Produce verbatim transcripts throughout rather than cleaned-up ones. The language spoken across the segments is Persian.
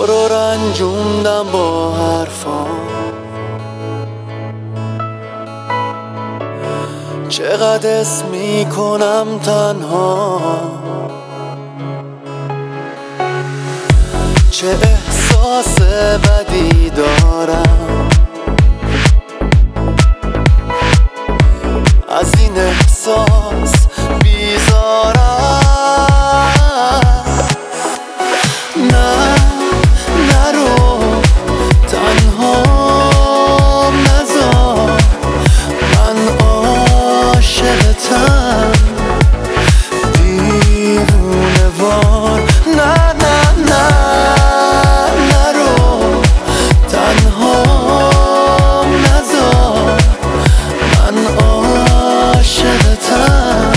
تو رو رنجوندم با حرفام، چقدر اسم میکنم تنها، چه احساس بدی دارم از این احساس بیزارم. نه نرو تنهام نذار، من عاشقتم دیوونه وار. نه نه نه نرو تنهام نذار، من عاشقتم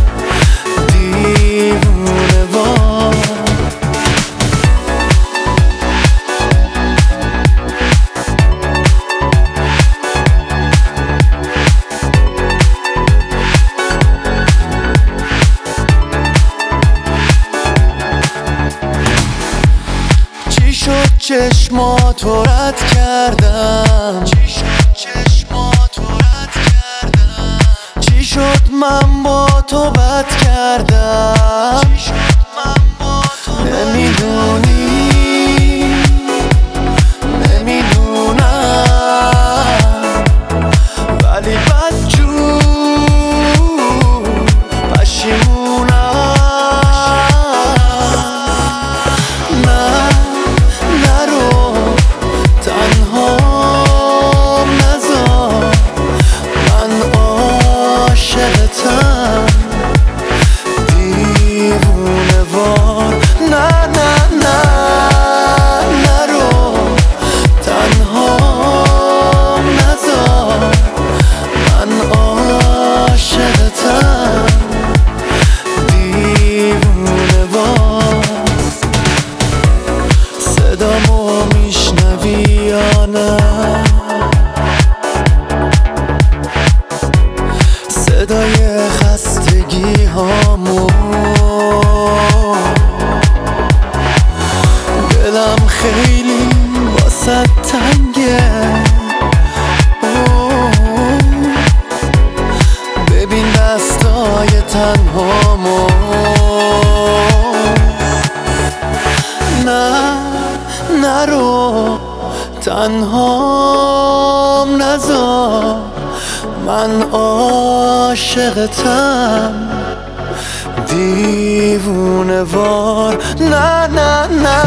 دیوونه وار. چی شد چشماتو رد کردم، چی شد چشماتو رد کردم، چی شد من با تو بد کردم، چی شد من با تو نمیدونی نمیدونم، ولی بدجور پشیمونم. نه نرو تنهام نذار، من عاشقتم دیوونه وار. نه نه نه نرو تنهام نذار، من عاشقتم دیوونه وار. صدامو میشنوی یا نه؟ صدای خستگی هامو، دلم خیلی واسه تنگه. اوه، ببین دستای تنهامو. نه نرو تنهام نذار، من عاشقتم دیوونه وار. نه نه نه